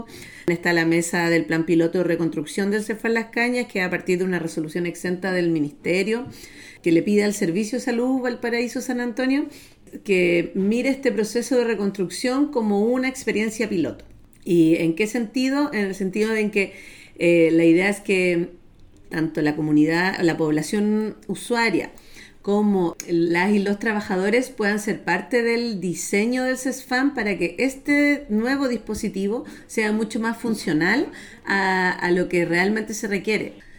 Está la mesa del plan piloto de reconstrucción del CEFAL Las Cañas, que a partir de una resolución exenta del Ministerio, que le pide al Servicio de Salud Valparaíso San Antonio que mire este proceso de reconstrucción como una experiencia piloto. ¿Y en qué sentido? En el sentido de que la idea es que tanto la comunidad, la población usuaria, como las y los trabajadores puedan ser parte del diseño del CESFAM para que este nuevo dispositivo sea mucho más funcional a lo que realmente se requiere.